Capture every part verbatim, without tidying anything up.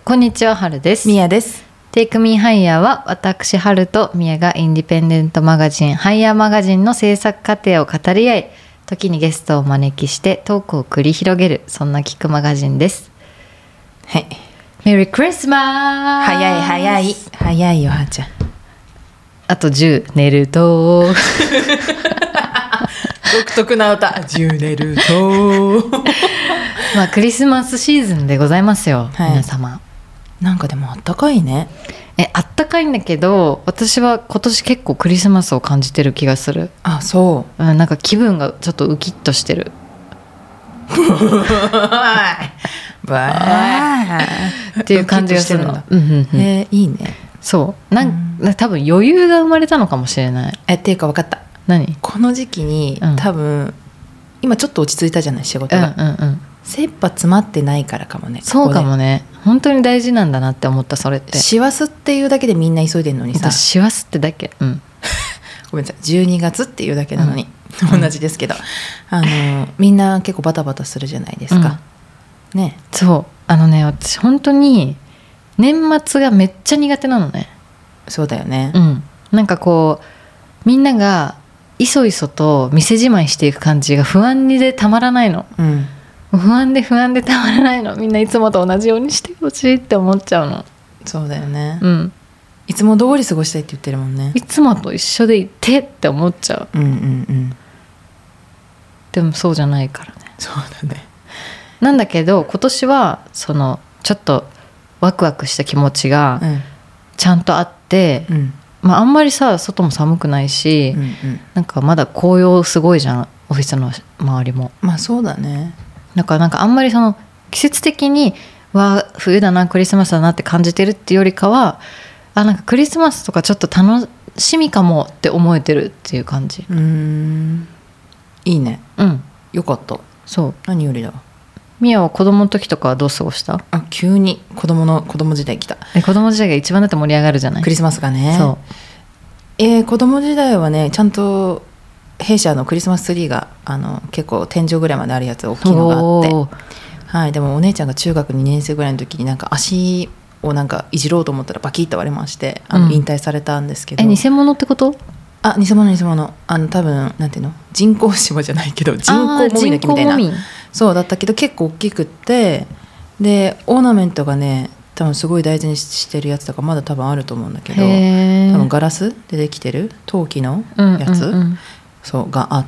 こんにちは、はるです。 みやです。 Take Me Higher は私はるとみやがインディペンデントマガジンハイヤーマガジンの制作過程を語り合い、時にゲストをお招きしてトークを繰り広げる、そんな聞くマガジンです。 はい。 メリークリスマス。 早い早い早いよ、はーちゃん。 あとじゅう寝ると独特な歌。じゅう寝るとまあクリスマスシーズンでございますよ、 はい、 皆様。 なんかでもあったかいね。 え、あったかいんだけど、私は今年結構クリスマスを感じてる気がする。 あ、そう、 うん、なんか気分がちょっとウキッとしてるバーっていう感じがするの。うんうんうん、 えー、いいね。 そうなん、うん、多分余裕が生まれたのかもしれない。 えっていうか分かった。 何？ この時期に、うん、多分今ちょっと落ち着いたじゃない、仕事が。うんうんうん、切羽詰まってないからかもね。 そうかもね。本当に大事なんだなって思った。それって師走っていうだけでみんな急いでるのにさ。 師走ってだけ、うん、 ごめんなさい、じゅうにがつっていうだけなのに、うん、同じですけど、あのみんな結構バタバタするじゃないですか、うん、ね。 そうあのね、私本当に年末がめっちゃ苦手なのね。 そうだよね、 うん、なんかこうみんながいそいそと店じまいしていく感じが不安でたまらないの、うん、不安で不安でたまらないの。みんないつもと同じようにしてほしいって思っちゃうの。 そうだよね、 うん、いつも通り過ごしたいって言ってるもんね。 いつもと一緒でいてって思っちゃう。 うんうんうん。 でもそうじゃないからね。 そうだね。 なんだけど今年はそのちょっとワクワクした気持ちがちゃんとあって、うん、まあ、あんまりさ外も寒くないし、うんうん、なんかまだ紅葉すごいじゃん、オフィスの周りも。 まあそうだね。 だからなんかあんまりその季節的にわ冬だなクリスマスだなって感じてるっていうよりかは、あなんかクリスマスとかちょっと楽しみかもって思えてるっていう感じ。 うーん、いいね。 うん、 よかった。 そう、 何よりだ。 ミヤは子供の時とかはどう過ごした？ あ、急に子供の子供時代来た。 え、子供時代が一番だって盛り上がるじゃない、 クリスマスがね。 そう、 えー、子供時代はね、ちゃんと弊社のクリスマスツリーがあの結構天井ぐらいまであるやつ大きいのがあって、はい、でもお姉ちゃんが中学にねん生ぐらいの時になんか足をなんかいじろうと思ったらバキッと割れまして、あの引退されたんですけど、 うん、え偽物ってこと？ あ、偽物偽物。あの多分なんていうの、人工芝じゃないけど人工もみの木みたいな、そうだったけど結構大きくって、でオーナメントがね多分すごい大事にしてるやつとかまだ多分あると思うんだけど、多分ガラスでできてる陶器のやつ、うんうんうん、そうがあって、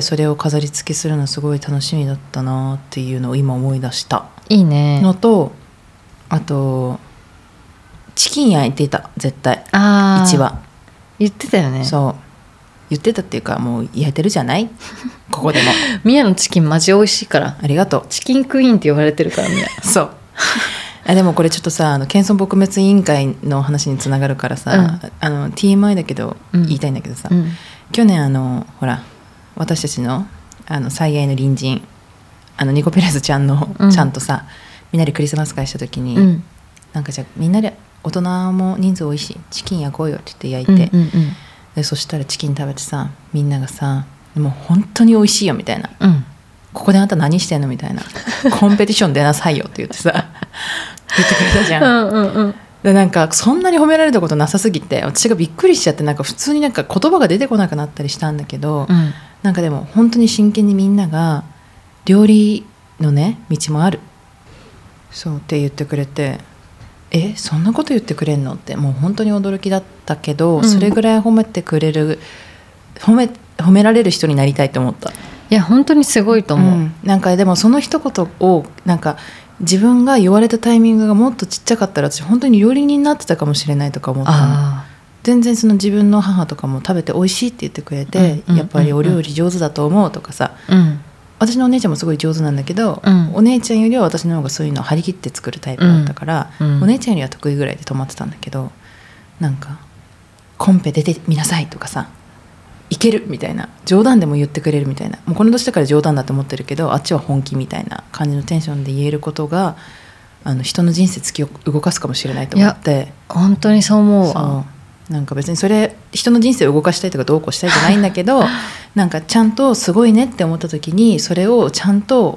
それを飾り付けするのすごい楽しみだったなっていうのを今思い出した。 いいね。 のと、あとチキン焼いてた絶対。 あ、 一話言ってたよね。 そう言ってたっていうかもう焼いてるじゃないここでも。 ミヤのチキンマジ美味しいから。 ありがとう。 チキンクイーンって呼ばれてるからミヤ。 そうあ、でもこれちょっとさ、あの謙遜撲滅委員会の話につながるからさ、うん、あの ティーエムアイ だけど言いたいんだけどさ、うん、去年あのほら私たちのあの最愛の隣人あのニコペレスちゃんの、うん、ちゃんとさみんなでクリスマス会した時に、うん、なんかじゃあみんなで大人も人数多いしチキン焼こうよって言って焼いて、うんうんうん、でそしたらチキン食べてさ、みんながさもう本当に美味しいよみたいな、うん、ここであんた何してんのみたいなコンペティション出なさいよって言ってさ言ってくれたじゃん。うんうんうん、でなんかそんなに褒められたことなさすぎて私がびっくりしちゃって、なんか普通になんか言葉が出てこなくなったりしたんだけど、うん、なんかでも本当に真剣にみんなが料理のね道もあるそうって言ってくれて、えそんなこと言ってくれんのってもう本当に驚きだったけど、うん、それぐらい褒めてくれる褒め、褒められる人になりたいと思った。 いや本当にすごいと思う、うん、なんかでもその一言をなんか自分が言われたタイミングがもっとちっちゃかったら私本当に料理人になってたかもしれないとか思ったの。全然その自分の母とかも食べて美味しいって言ってくれて、うんうんうんうん、やっぱりお料理上手だと思うとかさ、うん、私のお姉ちゃんもすごい上手なんだけど、うん、お姉ちゃんよりは私の方がそういうのを張り切って作るタイプだったから、うんうん、お姉ちゃんよりは得意ぐらいで止まってたんだけど、なんかコンペ出てみなさいとかさ、いけるみたいな、冗談でも言ってくれるみたいな、もうこの年だから冗談だと思ってるけどあっちは本気みたいな感じのテンションで言えることがあの人の人生突き動かすかもしれないと思って。いや本当にそう思うわ。 なんか別にそれ人の人生を動かしたいとかどうこうしたいじゃないんだけどなんかちゃんとすごいねって思った時にそれをちゃんと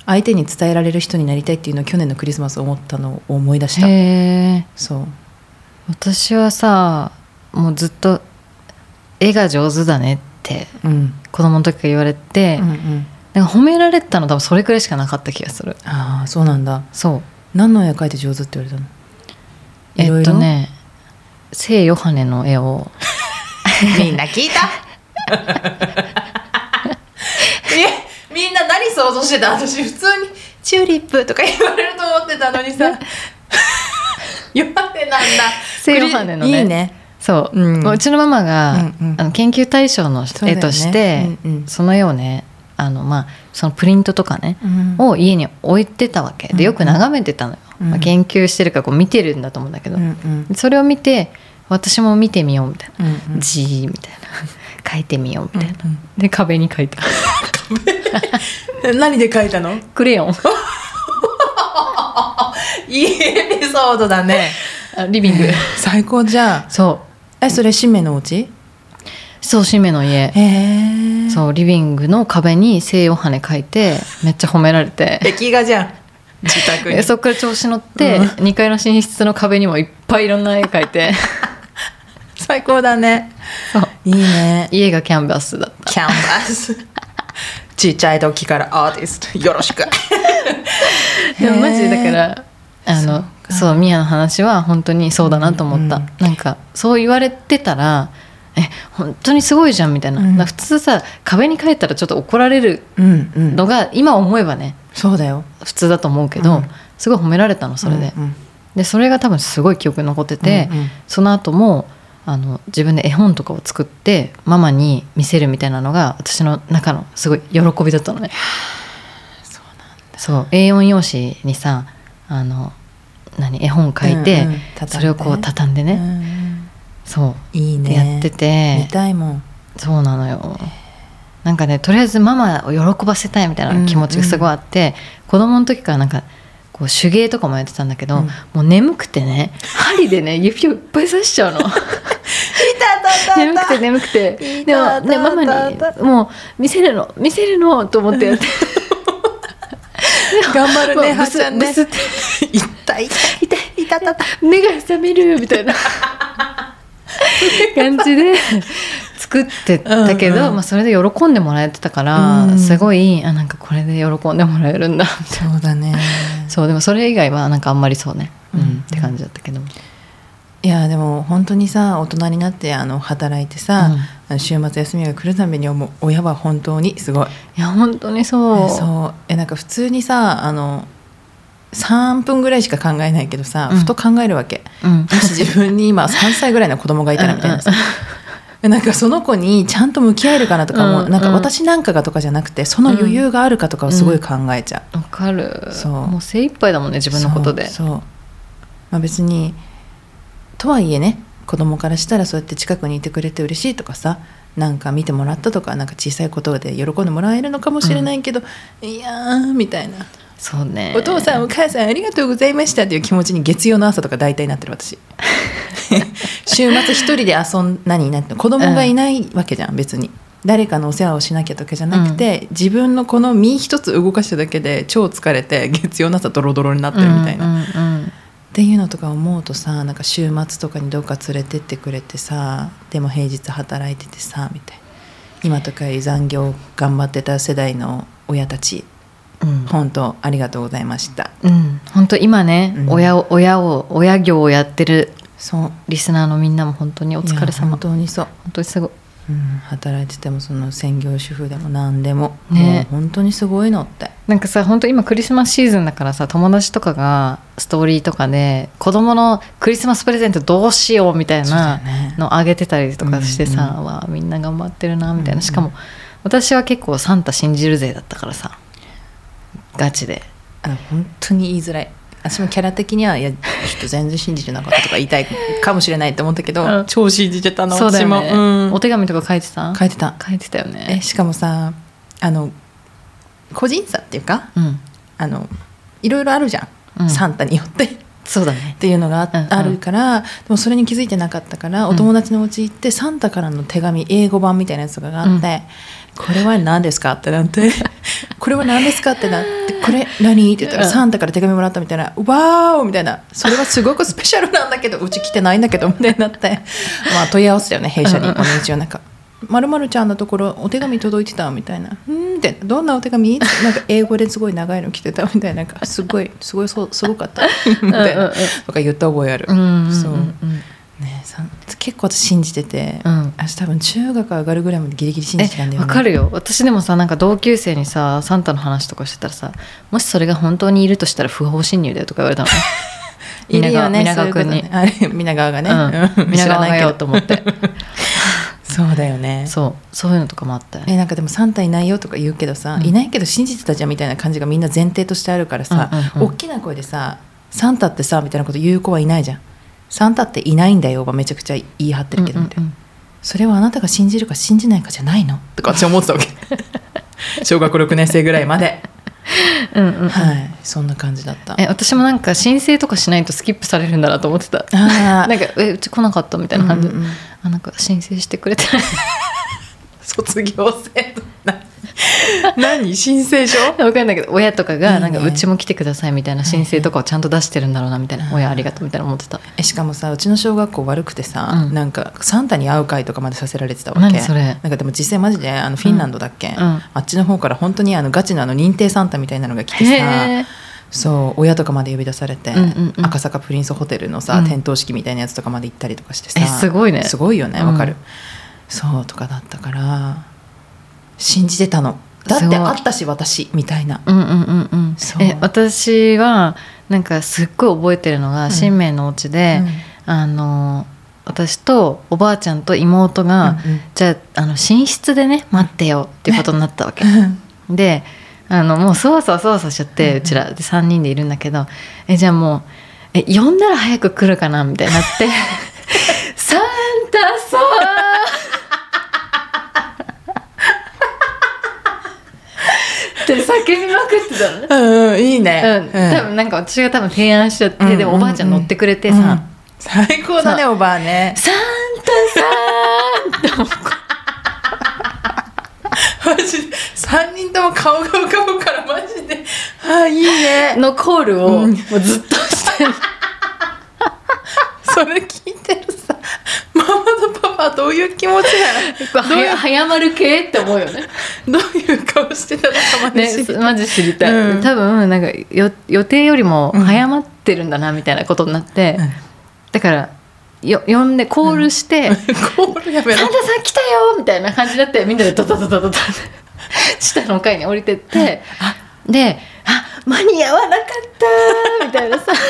相手に伝えられる人になりたいっていうのを去年のクリスマス思ったのを思い出した。 へー。 そう私はさもうずっと絵が上手だねって子供の時から言われて、うんうん、なんか褒められたの多分それくらいしかなかった気がする。 ああそうなんだ。 そう何の絵描いて上手って言われたの？ えっとね聖ヨハネの絵をみんな聞いたえみんな何想像してた？私普通にチューリップとか言われると思ってたのにさヨハネなんだ。 聖ヨハネのね。 いいね。 そう、うん、うちのママが、うんうん、あの研究対象の絵として そ,、ねうんうん、その絵をねあの、まあ、そのプリントとかね、うん、を家に置いてたわけでよく眺めてたのよ、うんまあ、研究してるからこう見てるんだと思うんだけど、うんうん、それを見て私も見てみようみたいな、うんうん、ジーみたいな描いてみようみたいな、うんうん、で壁に描いた何で描いたの？ クレヨンいいエピソードだね。 リビング最高じゃん。 そうえそれシメのお家？ そうシメの家。 へー。 そうリビングの壁に聖ヨハネ描いてめっちゃ褒められて壁画じゃん自宅に。 そっから調子乗って、うん、にかいの寝室の壁にもいっぱいいろんな絵描いて最高だね。 そういいね。 家がキャンバスだった。 キャンバスちっちゃい時からアーティストよろしくでもマジだからあのそうミヤの話は本当にそうだなと思った、うんうん、なんかそう言われてたらえ本当にすごいじゃんみたいな、うん、普通さ壁に描いたらちょっと怒られるのが今思えばね、 そうだよ普通だと思うけど、うん、すごい褒められたのそれで、うんうん、でそれが多分すごい記憶に残ってて、うんうん、その後もあの自分で絵本とかを作ってママに見せるみたいなのが私の中のすごい喜びだったのね。 そうなんだ。 そう エーよん 用紙にさあの何絵本書いて、うんうん、それをこう畳んでね、うん、そういいねやってて見たいもん。 そうなのよ。なんかねとりあえずママを喜ばせたいみたいな気持ちがすごいあって、うんうん、子供の時からなんかこう手芸とかもやってたんだけど、うん、もう眠くてね針でね指をいっぱい刺しちゃうの眠くて眠くてでも、ね、ママにもう見せるの見せるのと思ってやって頑張るねはちゃんね。 ブスって痛い痛い痛い痛い目が覚めるみたいな感じで作ってたけど、うんうんまあ、それで喜んでもらえてたから、うん、すごいあなんかこれで喜んでもらえるんだみたいな。 そうだね。 そうでもそれ以外はなんかあんまりそうね、うんうん、って感じだったけど。 いやでも本当にさ大人になってあの働いてさ、うん、週末休みが来るたびに思う親は本当にすごい。 いや本当にそう。 そうえなんか普通にさあのさんぷんぐらいしか考えないけどさ、うん、ふと考えるわけ、うん、もし自分に今さんさいぐらいの子供がいたらみたいなさなんかその子にちゃんと向き合えるかなとかも、うん、なんか私なんかがとかじゃなくてその余裕があるかとかをすごい考えちゃう。 わ、うん、かる。そうもう精一杯だもんね自分のことで。 そうそう、まあ、別にとはいえね子供からしたらそうやって近くにいてくれて嬉しいとかさなんか見てもらったとかなんか小さいことで喜んでもらえるのかもしれないけど、うん、いやーみたいな。 そうね。 お父さんお母さんありがとうございましたっていう気持ちに月曜の朝とか大体なってる私週末一人で遊ん何なんて子供がいないわけじゃん、うん、別に誰かのお世話をしなきゃとかじゃなくて、うん、自分のこの身一つ動かしただけで超疲れて月曜の朝ドロドロになってるみたいな、うんうんうん、っていうのとか思うとさなんか週末とかにどっか連れてってくれてさでも平日働いててさみたいな今とかより残業頑張ってた世代の親たち、うん、本当ありがとうございました、 うん、本当今ね、うん、親を親を親業をやってるそうリスナーのみんなも本当にお疲れ様。 本当にそう本当にすごい、 うん、働いててもその専業主婦でも何でも、ね、もう本当にすごいのってなんかさ本当今クリスマスシーズンだからさ友達とかがストーリーとかで子供のクリスマスプレゼントどうしようみたいなのあげてたりとかしてさ、うんうん、わみんな頑張ってるなみたいな、うんうん、しかも私は結構サンタ信じる勢だったからさガチであ本当に言いづらい。私もキャラ的にはいやちょっと全然信じてなかったとか言いたいかもしれないと思ったけど、うん、超信じてたの。 そうだよね、 私も、うん、 お手紙とか書いてた書いてた書いてたよね。 えしかもさあの個人差っていうか、うん、あのいろいろあるじゃん、うん、サンタによってそうだねっていうのが あ,、うんうん、あるからでもそれに気づいてなかったからお友達のお家行ってサンタからの手紙英語版みたいなやつとかがあって、うん、これは何ですかってなってこれは何ですかってなってここれ何って言ったら、うん、サンタから手紙もらったみたいな、わーおみたいな、それはすごくスペシャルなんだけどうち来てないんだけどみたいになってまあ問い合わせだよね弊社に。お姉ちゃんなんかまるまるちゃんのところお手紙届いてたみたいな、うんってどんなお手紙なんか英語ですごい長いの来てたみたいな、なんかすごいすごいそうすごかったみたいなとか言った覚えある。そうね、さ結構私信じてて、うん、私多分中学上がるぐらいまでギリギリ信じてたんだよね。 わかるよ。私でもさ、なんか同級生にさサンタの話とかしてたらさ、もしそれが本当にいるとしたら不法侵入だよとか言われたのね皆川、 皆川君に、 あれ皆川がね、 うん、皆川がよと思ってそうだよね。 そうそういうのとかもあったよね。 えなんかでもサンタいないよとか言うけどさ、うん、いないけど信じてたじゃんみたいな感じがみんな前提としてあるからさ、うんうんうん、大きな声でさサンタってさみたいなこと言う子はいないじゃん。サンタっていないんだよはめちゃくちゃ言い張ってるけどみたいな、うんうんうん、それはあなたが信じるか信じないかじゃないのとか私思ってたわけ小学ろくねん生ぐらいまでうんうん、うん、はいそんな感じだった。 え私もなんか申請とかしないとスキップされるんだなと思ってた。あなんかえうち来なかったみたいな感じで、うんうん、あなんか申請してくれてない卒業生何申請書分かんないけど親とかがなんかうちも来てくださいみたいな申請とかをちゃんと出してるんだろうなみたいな、はいはい、親ありがとうみたいな思ってた。 えしかもさうちの小学校悪くてさ、うん、なんかサンタに会う会とかまでさせられてたわけ。 何それ。 なんかでも実際マジであのフィンランドだっけ、うんうん、あっちの方から本当にあのガチのあの認定サンタみたいなのが来てさ、そう親とかまで呼び出されて、うんうんうん、赤坂プリンスホテルのさ、うん、点灯式みたいなやつとかまで行ったりとかしてさ、 えすごいね。 すごいよねわかる、うん、そうとかだったから信じてたの。だってあったし私みたいな、 うんうんうんうん、え私はなんかすっごい覚えてるのが、うん、新明のお家で、うん、あの私とおばあちゃんと妹が、うんうん、じゃあ、あの寝室でね待ってよっていうことになったわけ、ね、であのもうそわそわそわそわしちゃって、うん、うちらでさんにんでいるんだけど、えじゃあもうえ呼んだら早く来るかなみたいになってサンタさんって叫びまくってたのね、 うんうん、いいね、 うん、多分なんか私が多分提案しちゃって、うん、でおばあちゃん乗ってくれてさ、うん、 最高だねおばあね。 サンタさんってマジでさんにんとも顔が浮かぶからマジであいいねのコールをもうずっとしてる、うん、 それ聞いてるさママとパパはどういう気持ちなの。どういう早まる系って思うよねどういう顔してたのかまで知りたい、 ね、マジ知りたい、うん、多分なんかよ予定よりも早まってるんだなみたいなことになって、うん、だからよ呼んでコールして、うん、 コールやめろサンタさん来たよみたいな感じになってみんなでドドドドドド下の階に降りてって、うん、であ間に合わなかったみたいなさ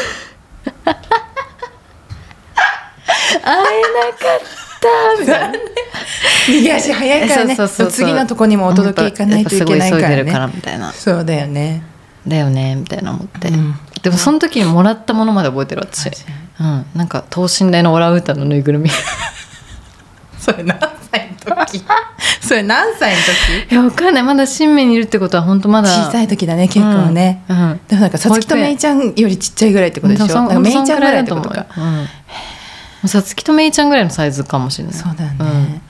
会えなかったみたいな逃げ足早いからね。そうそうそうそう次のとこにもお届け行かないといけないからね。すごい急いでるからみたいな。そうだよねだよねみたいな思って、うん、でもその時にもらったものまで覚えてる私、うん、なんか等身大のオランウータンのぬいぐるみそれ何歳の時それ何歳の時。 いや分かんない。まだ新芽にいるってことは本当まだ小さい時だね結構ね、うんうん、でもなんかさつきとめいちゃんよりちっちゃいぐらいってことでしょ。なんかめいちゃんぐらいってことか。さつきとめいちゃんぐらいのサイズかもしれない。そうだよね、うん、いや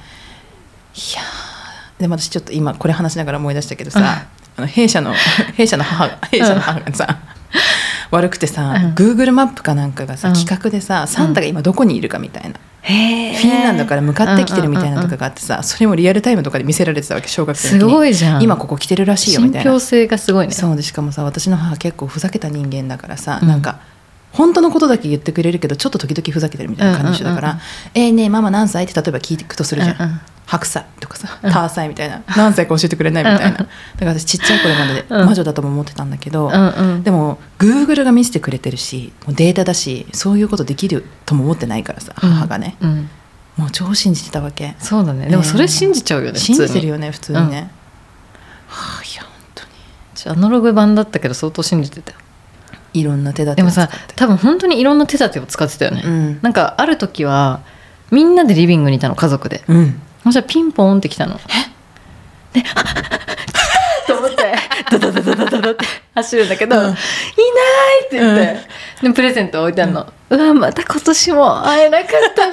でも私ちょっと今これ話しながら思い出したけどさ、うん、あの弊社の弊社の母弊社の母がさ、うん、悪くてさ、うん、Google マップかなんかがさ、うん、企画でさサンタが今どこにいるかみたいな、うん、へフィンランドから向かってきてるみたいなとかがあってさ、うんうんうん、それもリアルタイムとかで見せられてたわけ小学生の時に。すごいじゃん。今ここ来てるらしいよみたいな。信憑性がすごいね。そうでしかもさ私の母結構ふざけた人間だからさ、うん、なんか本当のことだけ言ってくれるけどちょっと時々ふざけてるみたいな感じだから、うんうんうん、えー、ねえママ何歳って例えば聞くとするじゃん、うんうん、はくさいとかさターサイみたいな、うん、何歳か教えてくれないみたいな、うんうん、だから私ちっちゃい頃まで魔女だとも思ってたんだけど、うんうん、でも Google が見せてくれてるしもうデータだしそういうことできるとも思ってないからさ母がね、うんうん、もう超信じてたわけ。そうだね。でもそれ信じちゃうよね、えー、信じてるよね普通にね、うん、はあ、いや本当にアナログ版だったけど相当信じてたよ。いろんな手立てを使って。でもさ多分本当にいろんな手立てを使ってたよね、うん、なんかある時はみんなでリビングにいたの家族で、うん、そしたらピンポーンって来たのでと思ってドドドドドドドって走るんだけど、うん、いないって言って、うん、でプレゼント置いてあるの、うん、うわまた今年も会えなかった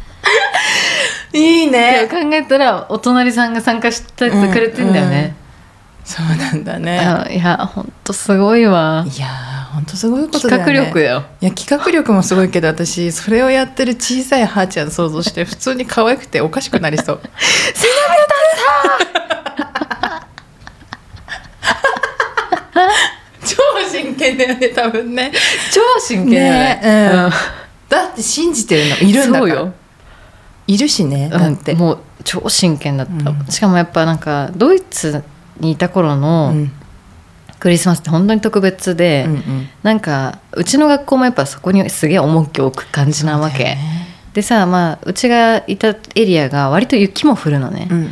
ないいね。考えたらお隣さんが参加してくれてんだよね、 そうなんだね。 いやほんとすごいわ。 いやほんとすごいことだよね。 企画力だよ。 いや企画力もすごいけど、私それをやってる小さいはーちゃん想像して普通に可愛くておかしくなりそう。 セナ超真剣だよね多分ね。 超真剣だね、 ね、うん、だって信じてるのいるんだから。そうよ、いるしね、だって、 うん、もう超真剣だった、うん、しかもやっぱなんかドイツにいた頃のクリスマスって本当に特別で、うんうん、なんかうちの学校もやっぱそこにすげえ重きを置く感じなわけ、ね、でさ、まあ、うちがいたエリアが割と雪も降るのね、うんうんうん、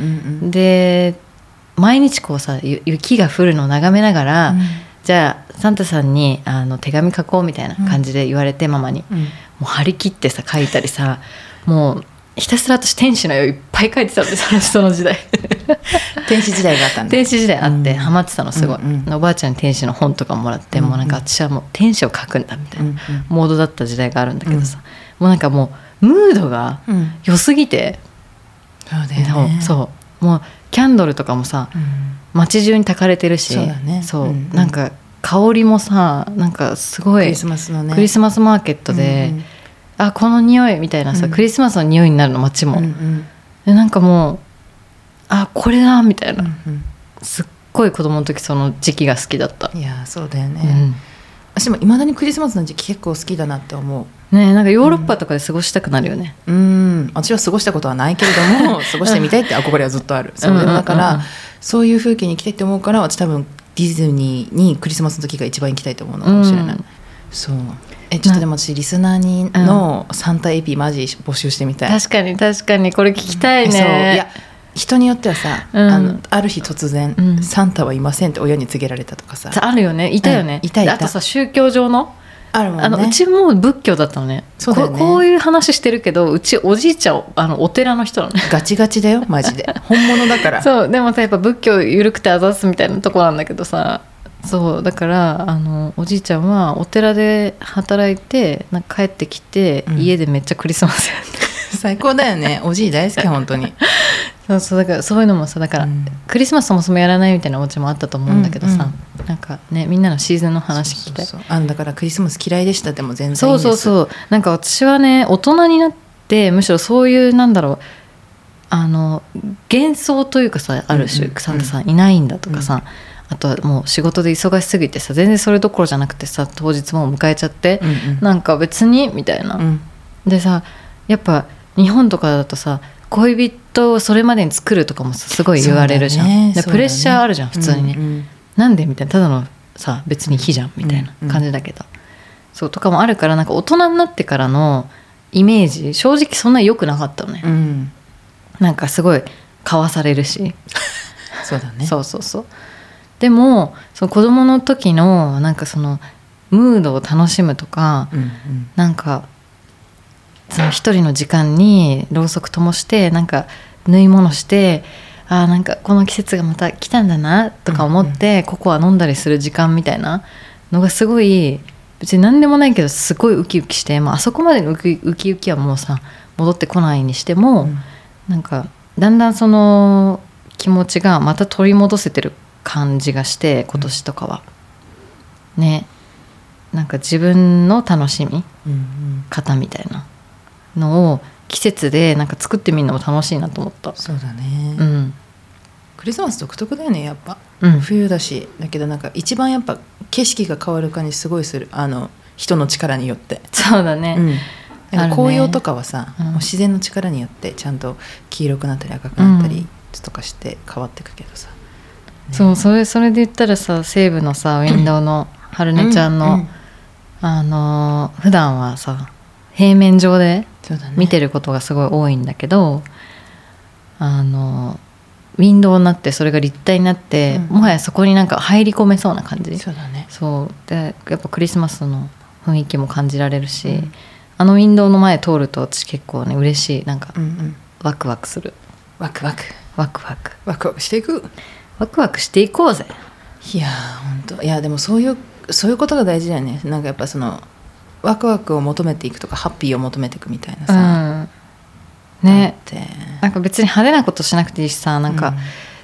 で毎日こうさ雪が降るのを眺めながら、うん、じゃあサンタさんにあの手紙書こうみたいな感じで言われて、うん、ママに、うん、もう張り切ってさ書いたりさ、もうひたすら私天使の絵をいっぱい書いてたんで、そのその時代天使時代があったんだ。 天使時代あって、うん、ハマってたのすごい、うんうん、おばあちゃんに天使の本とかもらって、うんうん、もうなんか私はもう天使を書くんだみたいな、うんうん、モードだった時代があるんだけどさ、うん、もうなんかもうムードが良すぎて、 うん、そうだよね。 そうもうキャンドルとかもさ、うん、街中に焚かれてるし、 そうだね、 そう、うんうん、なんか香りもさ、なんかすごいクリスマスのね、 クリスマスマーケットで、うんうん、あこの匂いみたいなさ、うん、クリスマスの匂いになるの街も、うんうん、でなんかもうあこれだみたいな、うんうん、すっごい子供の時その時期が好きだった。 いやそうだよね、うん、私もいまだにクリスマスの時期結構好きだなって思うね。なんかヨーロッパとかで過ごしたくなるよね。 うん、うん私は過ごしたことはないけれども過ごしてみたいって憧れはずっとある。そうだから、うんうんうん、そういう風景に行きたいって思うから、私多分ディズニーにクリスマスの時が一番行きたいと思うのかもしれない、うん、そうえちょっとでも私リスナーにのサンタエピマジ募集してみたい。 確かに確かにこれ聞きたいね、 うん、そういや人によってはさ、うん、あのある日突然、うん、サンタはいませんって親に告げられたとかさあるよね。いたよね、 うん、いたいた。 あとさ宗教上のあるもんね。 あのうちも仏教だったのね。そうだよね。 こ, こういう話してるけどうちおじいちゃんあのお寺の人なのね。 ガチガチだよマジで本物だからそうでもさやっぱ仏教緩くてあざすみたいなとこなんだけどさ、そうだからあのおじいちゃんはお寺で働いてなんか帰ってきて、うん、家でめっちゃクリスマスやって最高だよね。おじい大好き本当にそうそうだからそういうのもさだから、うん、クリスマスそもそもやらないみたいなお家もあったと思うんだけどさ、うんうん、なんかねみんなのシーズンの話聞きたい。 そうそうそうあだからクリスマス嫌いでしたでも全然いいんです。 そうそうそうなんか私はね大人になってむしろそういうなんだろうあの幻想というかさある種、うんうん、サンタさんいないんだとかさ、うんあとはもう仕事で忙しすぎてさ全然それどころじゃなくてさ当日もう迎えちゃって、うんうん、なんか別にみたいな、うん、でさやっぱ日本とかだとさ恋人をそれまでに作るとかもすごい言われるじゃん、ねでプレッシャーあるじゃん普通にね、うんうん、なんでみたいなただのさ別に火じゃんみたいな感じだけど、うんうん、そうとかもあるからなんか大人になってからのイメージ正直そんな良くなかったのね、うん、なんかすごいかわされるしそうだねそうそうそうでもその子供の時のなんかそのムードを楽しむとか、うんうん、なんかその一人の時間にろうそく灯してなんか縫い物してあなんかこの季節がまた来たんだなとか思って、うんうん、ココア飲んだりする時間みたいなのがすごい別に何でもないけどすごいウキウキして、まあ、あそこまでのウキウキウキはもうさ戻ってこないにしても、うん、なんかだんだんその気持ちがまた取り戻せてる感じがして今年とかは、うん、ねなんか自分の楽しみ方みたいなのを季節でなんか作ってみるのも楽しいなと思った。 そうだね、 うん、 クリスマス独特だよねやっぱ、 うん、 冬だしだけどなんか一番やっぱ景色が変わる感じすごいするあの人の力によって。 そうだね、 うん、なんか紅葉とかはさ、ね、もう自然の力によってちゃんと黄色くなったり赤くなったりとかして変わっていくけどさ、 ね、そうそれ、それで言ったらさ西部のさウィンドウの春音ちゃんの、うんうん、あの普段はさ平面上で見てることがすごい多いんだけど、ね、あのウィンドウになってそれが立体になって、うん、もはやそこになんか入り込めそうな感じ。 そうだね。 そうでやっぱクリスマスの雰囲気も感じられるし、うん、あのウィンドウの前通ると私結構ね嬉しいなんか、うんうん、ワクワクする。 ワクワクワクワクワクワクしていくワクワクしていこうぜ。 いや本当いやでもそういうそういうことが大事だよね。なんかやっぱそのワクワクを求めていくとかハッピーを求めていくみたいなさ、 うん、ねなんか別に派手なことしなくていいしさなんか、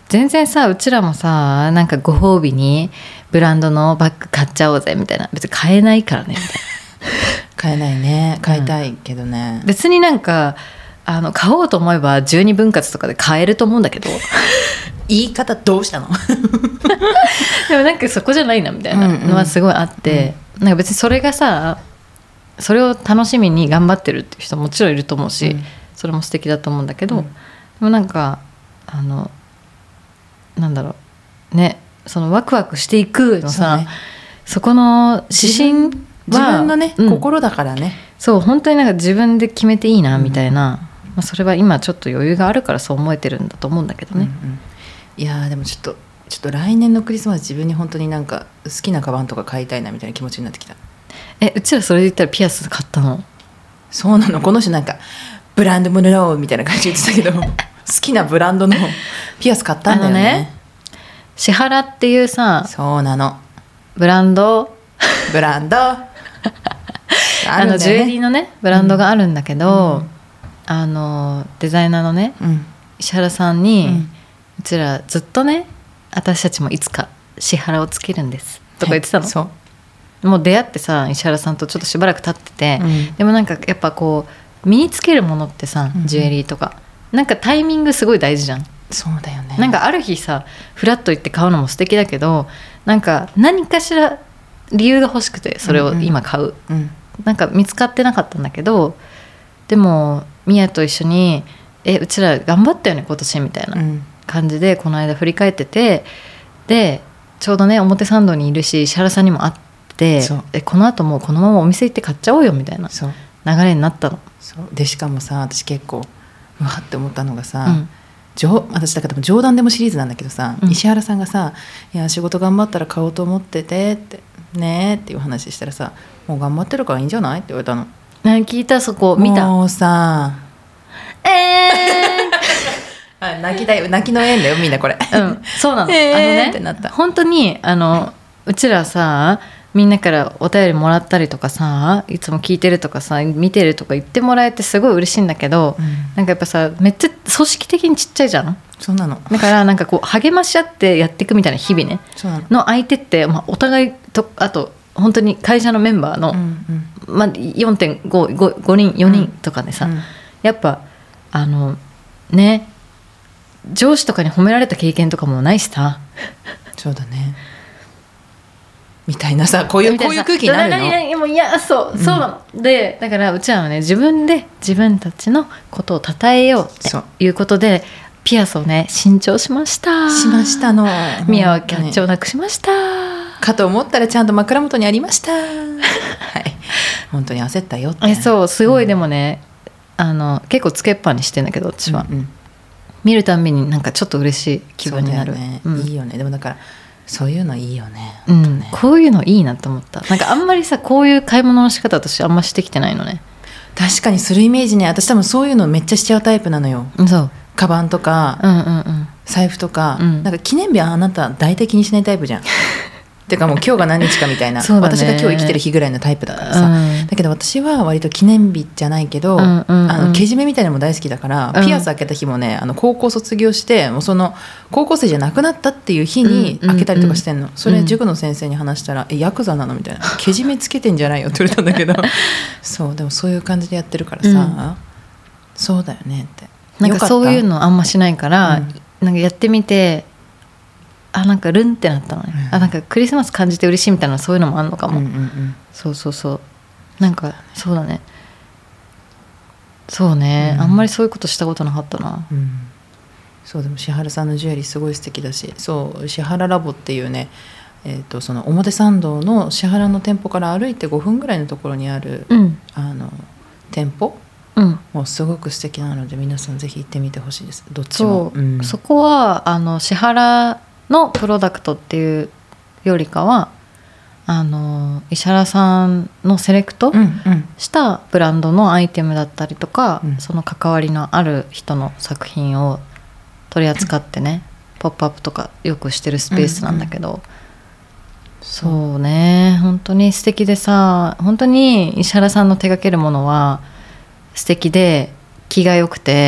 全然さうちらもさなんかご褒美にブランドのバッグ買っちゃおうぜみたいな、別に買えないからねみたいな買えないね、買いたいけどね、 うん、別になんかあの買おうと思えばじゅうにぶん割とかで買えると思うんだけど言い方どうしたのでもなんかそこじゃないなみたいなのはすごいあって、うんうん、なんか別にそれがさそれを楽しみに頑張ってるっていう人ももちろんいると思うし、うん、それも素敵だと思うんだけど、うん、でもなんかあのなんだろうね、そのワクワクしていくのさ そ,、ね、そこの指針は自分のね、うん、心だからね、 そう本当になんか自分で決めていいなみたいな、うんまあ、それは今ちょっと余裕があるからそう思えてるんだと思うんだけどね、 うんうん、いやでもちょっとちょっと来年のクリスマス自分に本当になんか好きなカバンとか買いたいなみたいな気持ちになってきた。 えうちらそれで言ったらピアス買ったの？ そうなの、この人なんかブランドもののみたいな感じで言ってたけど好きなブランドのピアス買ったんだよ ね, ねシハラっていうさ、 そうなのブランドブランドあ、ね、 あのジュエリーのねブランドがあるんだけど、うん、あのデザイナーのね、うん、石原さんに、うん、うちらずっとね私たちもいつかシハラをつけるんですとか言ってたの。そうもう出会ってさ石原さんとちょっとしばらく経ってて、うん、でもなんかやっぱこう身につけるものってさジュエリーとか、うん、なんかタイミングすごい大事じゃん。 そうだよね。 なんかある日さフラッと行って買うのも素敵だけど、なんか何かしら理由が欲しくてそれを今買う、うんうん、なんか見つかってなかったんだけど、でもミヤと一緒にえうちら頑張ったよね今年みたいな感じでこの間振り返ってて、でちょうどね表参道にいるし石原さんにも会ってえこの後もうこのままお店行って買っちゃおうよみたいな流れになったの。 そうでしかもさ私結構うわって思ったのがさ、うん私だから冗談でもシリーズなんだけどさ、うん、石原さんがさいや仕事頑張ったら買おうと思っててってねっていう話したらさ、もう頑張ってるからいいんじゃないって言われたの。 何聞いた？そこ見た？ もうさえー泣きだよ、泣きの縁だよみんなこれ、 うん、そうなの、 えー、 あのねってなった。 本当にあのうちらさみんなからお便りもらったりとかさいつも聞いてるとかさ見てるとか言ってもらえてすごい嬉しいんだけど、うん、なんかやっぱさめっちゃ組織的にちっちゃいじゃん。 そうなの。だからなんかこう励まし合ってやっていくみたいな日々ねそうなの。 の相手って、まあ、お互いとあと本当に会社のメンバーの、うんうんまあ、よんてんご ごにんよにんとかでさ、うんうん、やっぱあのね上司とかに褒められた経験とかもないしさそうだねみたいなさこういうこういう空気になるの。 いやそう、そうなのでだからうちらはね自分で自分たちのことを称えようっていうことでピアスをね新調しましたしましたの。 ミヤはキャッチをなくしましたかと思ったらちゃんと枕元にありましたはい本当に焦ったよって。 えそうすごい、うん、でもねあの結構つけっぱにしてんだけど私は、うんうん、見るたんびになんかちょっと嬉しい気分になる。 そうだよね、うん、いいよね。でもだからそういうのいいよね、 うん、こういうのいいなと思った。なんかあんまりさこういう買い物の仕方私あんましてきてないのね。 確かにするイメージね。私多分そういうのめっちゃしちゃうタイプなのよ。 そうカバンとか、うんうんうん、財布とか、うん、なんか記念日はあなた大体気にしないタイプじゃんてかもう今日が何日かみたいな、ね、私が今日生きてる日ぐらいのタイプだからさ、うん、だけど私は割と記念日じゃないけど、うんうんうん、あのけじめみたいなのも大好きだから、うん、ピアス開けた日もねあの高校卒業してもうその高校生じゃなくなったっていう日に開けたりとかしてんの、うんうんうん、それ塾の先生に話したら、うん、えヤクザなのみたいなけじめつけてんじゃないよって言われたんだけどそうでもそういう感じでやってるからさ、うん、そうだよねってなんかそういうのあんましないから、うん、なんかやってみてあなんかルンってなったのね、うん、あなんかクリスマス感じて嬉しいみたいなそういうのもあんのかも、うんうんうん、そうそうそうなんかそうだねそうね、うん、あんまりそういうことしたことなかったな、うん、 そうでも千原さんのジュエリーすごい素敵だし、そう千原ラボっていうね、えー、とその表参道の千原の店舗から歩いてごふんぐらいのところにある、うん、あの店舗うん、もうすごく素敵なので皆さんぜひ行ってみてほしいです。どっちもそう、うん、そこはあの支払のプロダクトっていうよりかはあの石原さんのセレクトしたブランドのアイテムだったりとか、うん、その関わりのある人の作品を取り扱ってね、うん、ポップアップとかよくしてるスペースなんだけど、うんうん、そうね本当に素敵でさ本当に石原さんの手掛けるものは素敵で気が良くて、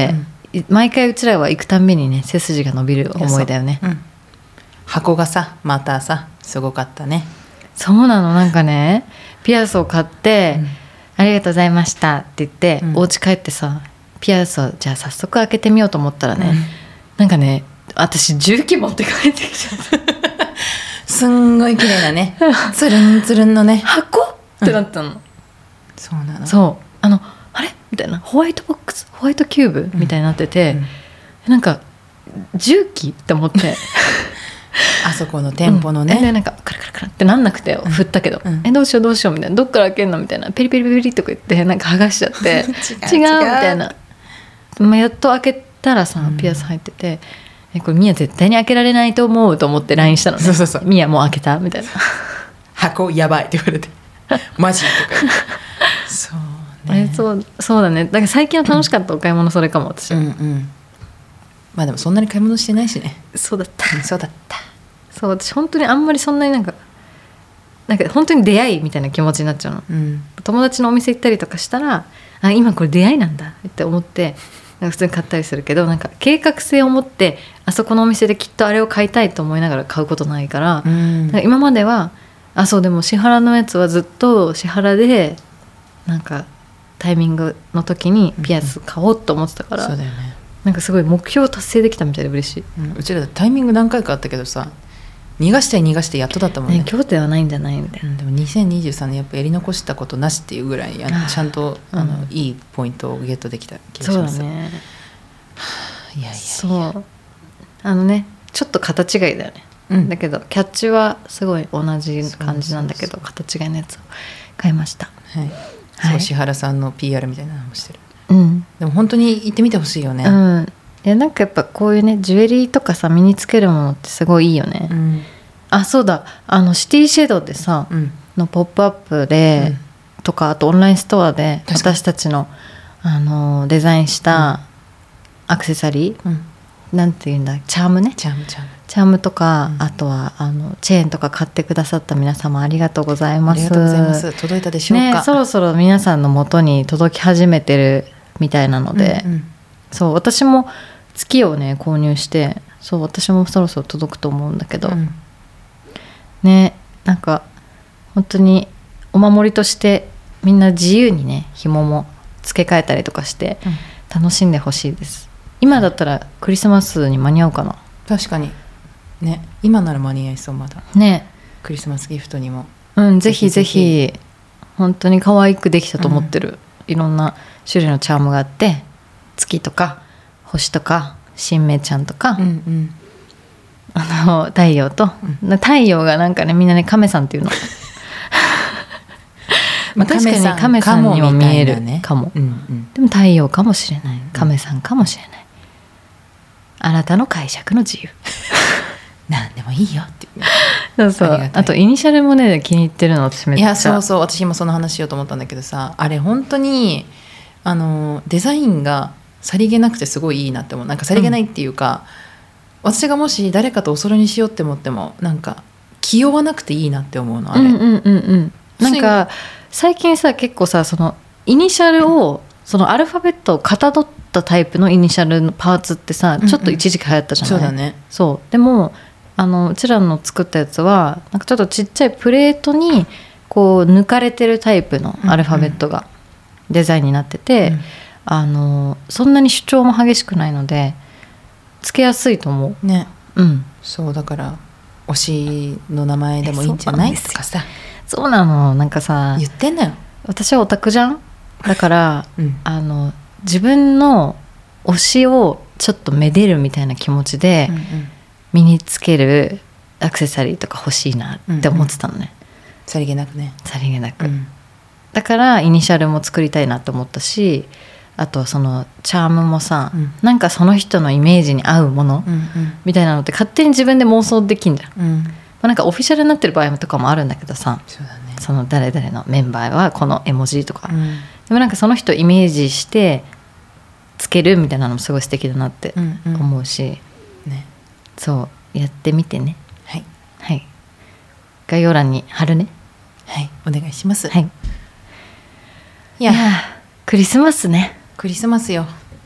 毎回うちらは行くたんびにね背筋が伸びる思いだよね。 うん、箱がさまたさすごかったね。 そうなの。なんかねピアスを買って、うん、ありがとうございましたって言って、うん、お家帰ってさピアスをじゃあ早速開けてみようと思ったらね、うん、なんかね私重機持って帰ってきちゃったすんごい綺麗なねつるんつるんのね箱ってなったの、うん、 そうなの。 そうあのあれみたいなホワイトボックスホワイトキューブみたいになってて、うんうん、なんか重機って思ってあそこの店舗のね、 うん、でなんかカラカラカラってなんなくて振ったけど、うん、えどうしようどうしようみたいなどっから開けんのみたいなペリペリペリとか言ってなんか剥がしちゃって違う違うみたいな、まあ、やっと開けたらさピアス入ってて、うん、えこれミヤ絶対に開けられないと思うと思って ライン したのね。そうそうそうミヤもう開けたみたいな箱やばいって言われてマジとかそうねえそうそうだね。だから最近は楽しかったお買い物それかも私、うんうん、 まあでもそんなに買い物してないしね。 そうだったそうだったそう私本当にあんまりそんなになんかなんか本当に出会いみたいな気持ちになっちゃうの、うん、友達のお店行ったりとかしたらあ今これ出会いなんだって思ってなんか普通に買ったりするけどなんか計画性を持ってあそこのお店できっとあれを買いたいと思いながら買うことないから、うん、だから今まではあそうでも支払のやつはずっと支払でなんかタイミングの時にピアス買おうと思ってたから、うん、そうだよね。なんかすごい目標達成できたみたいで嬉しい、 うん、うちらタイミング何回かあったけどさ逃がして逃がしてやっとだったもんね。 ね今日ではないんじゃないみたいな、 うん、でもにせんにじゅうさんねんやっぱやり残したことなしっていうぐらいあのちゃんとあの、うん、いいポイントをゲットできた気がします。 そうだね、はあ、いやいやいやそうあのねちょっと形違いだよね、うん、だけどキャッチはすごい同じ感じなんだけど形違いのやつを買いました。 はい、はい、そう石原さんの ピーアール みたいなのもしてる、うん、でも本当に行ってみてほしいよね、 うん、いやなんかやっぱこういうねジュエリーとかさ身につけるものってすごいいいよね、うん、あそうだあのシティシェドでさ、うん、のポップアップで、うん、とかあとオンラインストアで私たちの、あのデザインしたアクセサリー、うん、なんていうんだチャームねチャームチャームチャームとか、うん、あとはあのチェーンとか買ってくださった皆様ありがとうございます。 ありがとうございます。届いたでしょうか、 ね、そろそろ皆さんの元に届き始めてるみたいなので、うんうん、そう私も月をね購入してそう私もそろそろ届くと思うんだけど、うん、ねなんか本当にお守りとしてみんな自由にね紐も付け替えたりとかして楽しんでほしいです、うん、今だったらクリスマスに間に合うかな。 確かにね今なら間に合いそうまだねクリスマスギフトにもうんぜひぜひ本当に可愛くできたと思ってる、うん、いろんな種類のチャームがあって月とか星とか新芽ちゃんとか、うんうん、あの太陽と、うん、太陽がなんかねみんなね亀さんっていうのまあ確かに亀さんにも見えるかも、うんうん、でも太陽かもしれない亀さんかもしれない、あなたの解釈の自由何でもいいよっていうそうそう あ, あとイニシャルもね気に入ってるの私めっちゃ。 いやそうそう私もその話しようと思ったんだけどさあれ本当にあのデザインがさりげなくてすごいいいなって思う。なんかさりげないっていうか、うん、私がもし誰かとお揃いにしようって思ってもなんか気負わなくていいなって思うのあれ、うんうんうんうん、 なんか最近さ結構さそのイニシャルをそのアルファベットをかたどったタイプのイニシャルのパーツってさちょっと一時期流行ったじゃない、うんうん、そうだね。そうでもあのうちらの作ったやつはなんかちょっとちっちゃいプレートにこう抜かれてるタイプのアルファベットがデザインになってて、うんうん、あのそんなに主張も激しくないのでつけやすいと思うね、 うん、そうだから推しの名前でもいいんじゃないとかさ。 そうなのなんかさ言ってんのよ私はオタクじゃんだから、うん、あの自分の推しをちょっとめでるみたいな気持ちで、うんうん身につけるアクセサリーとか欲しいなって思ってたのね、うんうん、 さりげなくねさりげなく、うん、だからイニシャルも作りたいなと思ったしあとそのチャームもさ、うん、なんかその人のイメージに合うもの、うんうん、みたいなのって勝手に自分で妄想できんじゃん、うんまあ、なんかオフィシャルになってる場合とかもあるんだけどさそうだ、ね、その誰々のメンバーはこの絵文字とか、うん、でもなんかその人をイメージしてつけるみたいなのもすごい素敵だなって思うし、うんうんねそうやってみてね。はい、はい、概要欄に貼るね。 はいお願いします。 はい、いやクリスマスね。 クリスマスよ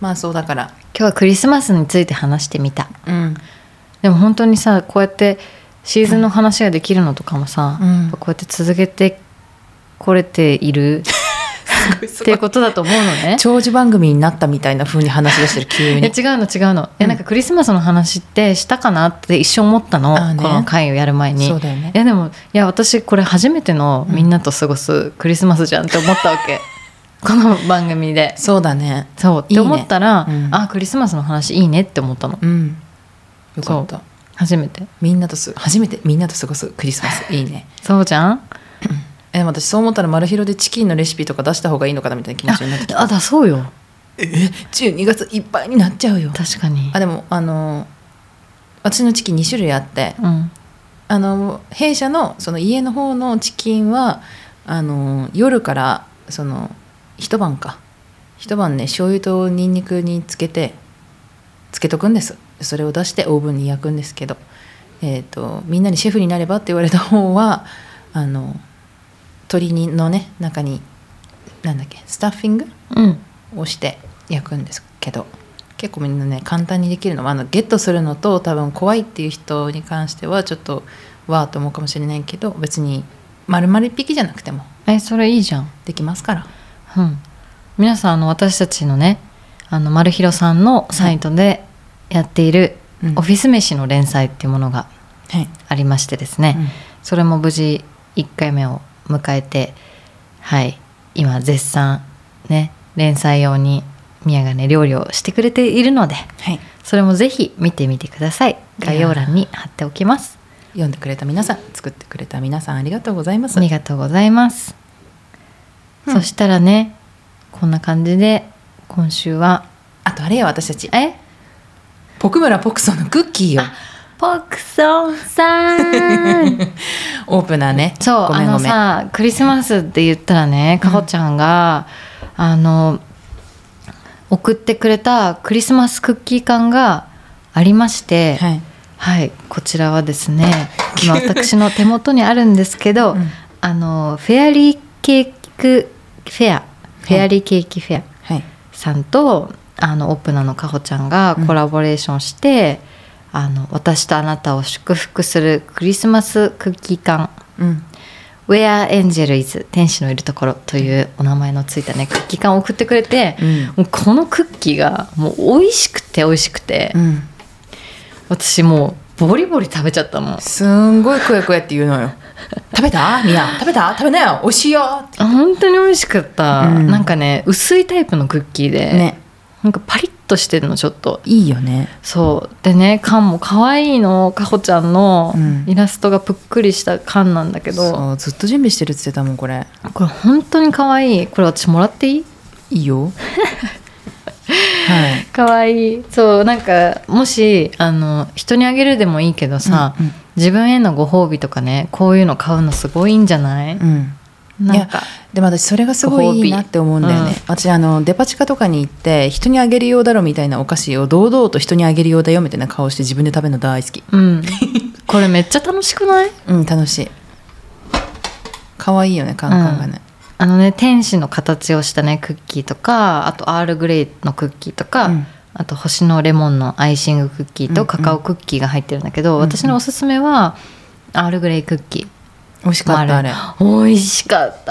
まあそうだから今日はクリスマスについて話してみた、 うん、 でも本当にさこうやってシーズンの話ができるのとかもさ、うん、こうやって続けてこれているっていうことだと思うのね。 長寿番組になったみたいな風に話し出してる急に。 いや違うの違うの、うん、なんかクリスマスの話ってしたかなって一瞬思ったの、ね、この回をやる前に。 そうだよね。 いやでもいや私これ初めてのみんなと過ごすクリスマスじゃんって思ったわけ、うん、この番組で。 そうだね。 そうって思ったらいい、ね、うん、あクリスマスの話いいねって思ったの、 うん、よかった。 初めてみんなとす初めてみんなと過ごすクリスマスいいね。 そうじゃん。 えでも私そう思ったらマルヒロでチキンのレシピとか出した方がいいのかなみたいな気持ちになってきた。 あだそうよ。 えじゅうにがついっぱいになっちゃうよ。 確かに。 あでもあの私のチキンに種類あって、 うん、 あの弊社のその家の方のチキンはあの夜からその一晩か一晩ね醤油とニンニクにつけてつけとくんです。それを出してオーブンに焼くんですけど、えーと、みんなにシェフになればって言われた方はあの鶏のね中になんだっけスタッフィング、 うん、 をして焼くんですけど、結構みんなね簡単にできるの、あのゲットするのと多分怖いっていう人に関してはちょっとわーと思うかもしれないけど、別に丸々一匹じゃなくてもえそれいいじゃんできますから、 うん、皆さんあの私たちのねあのマルヒロさんのサイトでやっているオフィス飯の連載っていうものがありましてですね、はいうん、それも無事いっかいめを迎えて、はい今絶賛ね連載用に宮がね料理をしてくれているので、はい、それもぜひ見てみてください。概要欄に貼っておきます。 読んでくれた皆さん、作ってくれた皆さんありがとうございます。 ありがとうございます、うん、そしたらねこんな感じで今週はあとあれよ私たちえポクムラポクソンのクッキーよ。 ポクソンさんオープナーね。 そうごめんごめん。 あのさクリスマスって言ったらねかほちゃんが、うん、あの送ってくれたクリスマスクッキー缶がありまして、はい、はい、こちらはですね今私の手元にあるんですけど、うん、あのフェアリーケーキフェアフェアリーケーキフェアさんと、はい、あのオープナーのかほちゃんがコラボレーションして、うん、あの私とあなたを祝福するクリスマスクッキー缶、うん、Where Angel is 天使のいるところというお名前のついたねクッキー缶を送ってくれて、うん、もうこのクッキーがもう美味しくて美味しくて、うん、私もうボリボリ食べちゃったの。 すんごいクエクエって言うのよ食べたみや食べた食べなよ美味しいよって本当に美味しかった、うん、なんかね薄いタイプのクッキーで、ね、なんかパリッとしてるのちょっといいよね。 そうでね缶も可愛いのかほちゃんのイラストがぷっくりした缶なんだけど、うん、 そうずっと準備してるって言ってたもん。これこれ本当に可愛い。これ私もらっていい？ いいよはい、かわいい。そうなんかもしあの人にあげるでもいいけどさ、うんうん、自分へのご褒美とかねこういうの買うのすごいいいんじゃない？うん、 なんかいやでも私それがすごいいいなって思うんだよね、うん、私あのデパ地下とかに行って人にあげるようだろみたいなお菓子を堂々と人にあげるようだよみたいな顔して自分で食べるの大好き、うん、 これめっちゃ楽しくない？ うん楽しい。かわいいよねカンカンがね、うんあのね天使の形をしたねクッキーとかあとアールグレイのクッキーとか、うん、あと星のレモンのアイシングクッキーとカカオクッキーが入ってるんだけど、うんうん、私のおすすめはアールグレイクッキー。 美味しかったあれ美味しかった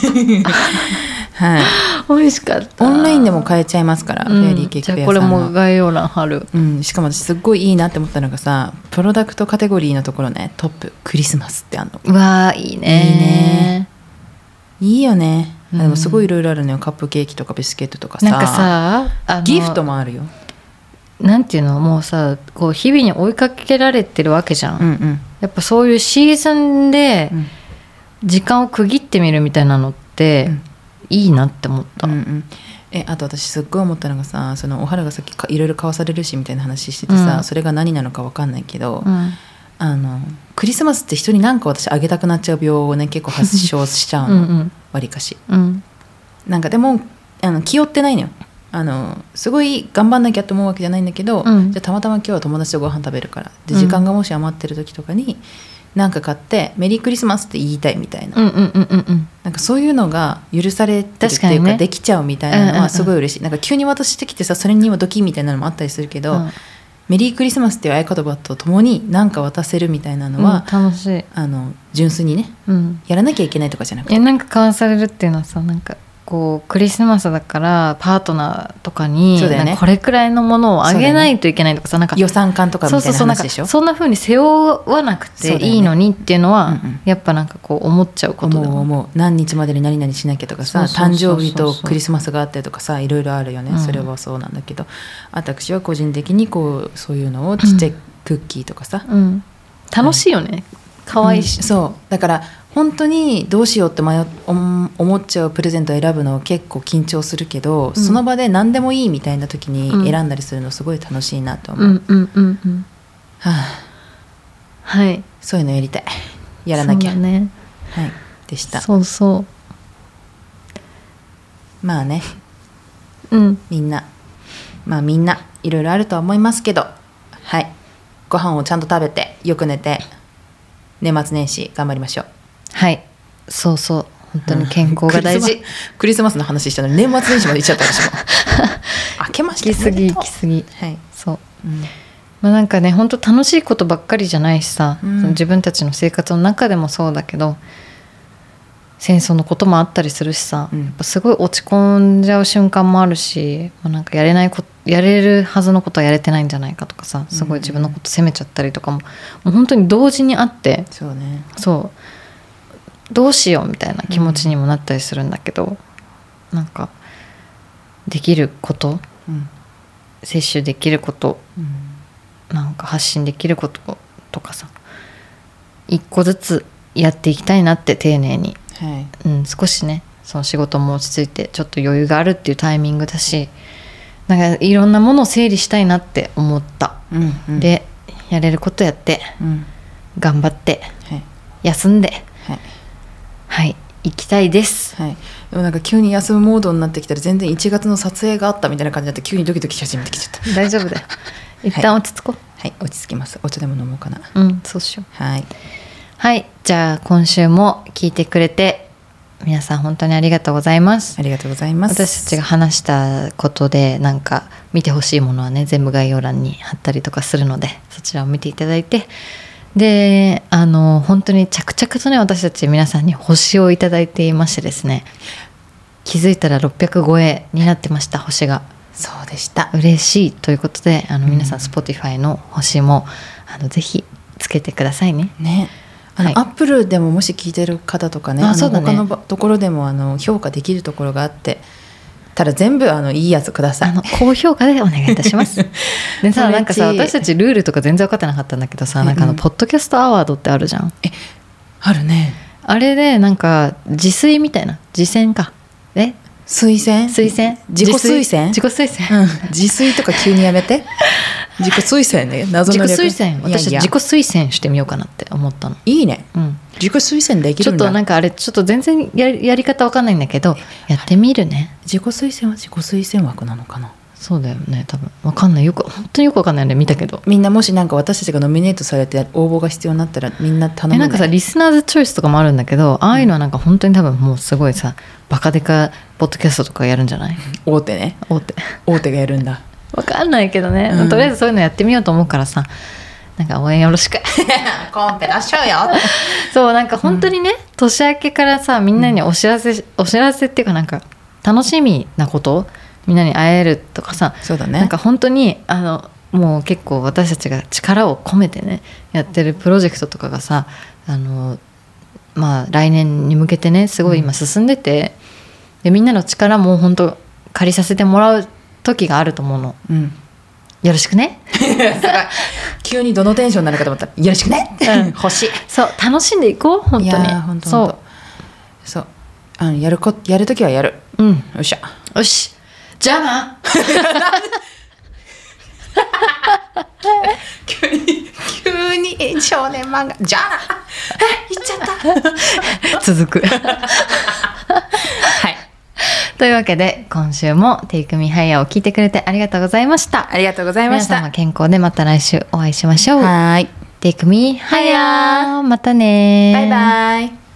はい美味しかった。 オンラインでも買えちゃいますから、うん、フェアリーケーキフェアさんは。 じゃあこれも概要欄貼る、 うん、しかも私すっごいいいなって思ったのがさプロダクトカテゴリーのところねトップクリスマスってあんの。 うわーいいねいいねいいよね。でもすごいいろいろあるのよ、うん、カップケーキとかビスケットとかさなんかさあのギフトもあるよ。 なんていうのもうさこう日々に追いかけられてるわけじゃん、うんうん、やっぱそういうシーズンで時間を区切ってみるみたいなのっていいなって思った、うんうん、 えあと私すっごい思ったのがさそのおはるがさっきいろいろ買わされるしみたいな話しててさ、うん、それが何なのか分かんないけど、うんあのクリスマスって人に何か私あげたくなっちゃう病をね結構発症しちゃうのうん、わりかし、うん、なんかでもあの気負ってないのよ。あのすごい頑張んなきゃと思うわけじゃないんだけど、うん、じゃあたまたま今日は友達とご飯食べるからで時間がもし余ってる時とかになんか買ってメリークリスマスって言いたいみたいな、 うんうんうんうん、 なんかそういうのが許されてるっていうか、ね、できちゃうみたいなのはすごい嬉しい、うんうんうん、なんか急に渡してきてさそれに今ドキみたいなのもあったりするけど、うん、メリークリスマスっていう合言葉とともに何か渡せるみたいなのは、 うん、楽しい。 あの純粋にね、うん、やらなきゃいけないとかじゃなくて、 いやなんか交わされるっていうのはさ、なんかこうクリスマスだからパートナーとかにそうだよね、 これくらいのものをあげないといけないとかさ、なんか予算感とかみたいな話でしょ。 そうそうそう、なんかそんな風に背負わなくていいのにっていうのは、ね、うんうん、やっぱなんかこう思っちゃうことだ。 思う思う。何日までに何々しなきゃとかさ、誕生日とクリスマスがあってとかさ、いろいろあるよね、うん、それはそうなんだけど、私は個人的にこうそういうのをちっちゃいクッキーとかさ、 うんうん、楽しいよね、可愛いし、 うん、そうだから本当にどうしようって迷思っちゃうプレゼントを選ぶの結構緊張するけど、うん、その場で何でもいいみたいな時に選んだりするのすごい楽しいなと思う、 うんうんうんうん、はあ、はい、 そういうのやりたい、やらなきゃ、 そうだね、 はい、でした。 そうそう、 まあね、 うん、 みんなまあみんないろいろあるとは思いますけど、はい、ご飯をちゃんと食べてよく寝て年末年始頑張りましょう。 はい、そうそう、本当に健康が大事、 うん、クリスマ、クリスマスの話したのに年末年始まで行っちゃった私も明けまして行き過ぎ行き過ぎ、 はい、 そう、うん、まあ、なんかね本当楽しいことばっかりじゃないしさ、うん、その自分たちの生活の中でもそうだけど戦争のこともあったりするしさ、うん、やっぱすごい落ち込んじゃう瞬間もあるし、まあ、なんかやれないことやれるはずのことはやれてないんじゃないかとかさ、すごい自分のこと責めちゃったりとかも、もう本当に同時にあって、 そうね、 そうどうしようみたいな気持ちにもなったりするんだけど、うん、なんかできること、うん、摂取できること、うん、なんか発信できることとかさ、一個ずつやっていきたいなって丁寧に、はい、うん、少しねその仕事も落ち着いてちょっと余裕があるっていうタイミングだし、なんかいろんなものを整理したいなって思った、うんうん、でやれることやって、うん、頑張って、はい、休んで、はい、はい、行きたいです、 はい、でもなんか急に休むモードになってきたら全然いちがつの撮影があったみたいな感じになって急にドキドキし始めてきちゃった大丈夫だよ一旦落ち着こう、 はい、はい、落ち着きます。お茶でも飲もうかな。 うん、そうしよう。はい、 はい、じゃあ今週も聞いてくれて皆さん本当にありがとうございます。 ありがとうございます。 私たちが話したことでなんか見てほしいものはね全部概要欄に貼ったりとかするので、そちらを見ていただいて、であの本当に着々とね私たち皆さんに星をいただいていましてですね、気づいたらろっぴゃく超えになってました、星が。 そうでした。 嬉しいということで、あの皆さん Spotify の星もあのぜひつけてくださいね。 ね、あの、はい、アップルでももし聞いてる方とかね、あの他のところでもあの評価できるところがあってただ全部あのいいやつください。 あの高評価でお願いいたしますでさ、なんかさ私たちルールとか全然分かってなかったんだけどさ、なんかあのポッドキャストアワードってあるじゃん。 え、あるね。 あれでなんか自炊みたいな、自薦か、え推薦推薦自己推薦自己推薦、 うん、自炊とか急にやめて自己推薦ね、謎の略。 自己推薦、私自己推薦してみようかなって思ったの。 いいね、うん、自己推薦できるんだ。 ちょっとなんかあれちょっと全然 や, やり方わかんないんだけどやってみるね。 自己推薦は自己推薦枠なのかな。 そうだよね、多分わかんない、よく本当によくわかんないんで見たけど、 みんなもしなんか私たちがノミネートされて応募が必要になったらみんな頼むね。 なんかさリスナーズチョイスとかもあるんだけど、ああいうのはなんか本当に多分もうすごいさバカデカポッドキャストとかやるんじゃない？ 大手ね、 大手大手がやるんだ。 わかんないけどね、うん、とりあえずそういうのやってみようと思うからさ、なんか応援よろしくコンペ出しようよそうなんか本当にね、うん、年明けからさみんなにお知らせ、うん、お知らせっていうかなんか楽しみなことみんなに会えるとかさ、 そうだね、 なんか本当にあのもう結構私たちが力を込めてねやってるプロジェクトとかがさ、あのまあ来年に向けてねすごい今進んでて、うん、でみんなの力も本当借りさせてもらう時があると思うの、うん、よろしくね急にどのテンションになるかと思ったらよろしくね、うん、欲しい。 そう楽しんでいこう本当に。いや本当そうそうあのやるこやるときはやる、うん、よっしゃよしじゃあな急に急に少年漫画じゃあなえ言っちゃった続くはいというわけで今週もテイクミハイヤーを聞いてくれてありがとうございました。 ありがとうございました。 皆様健康でまた来週お会いしましょう。 はい。 Take me higher。またね。 バイバイ。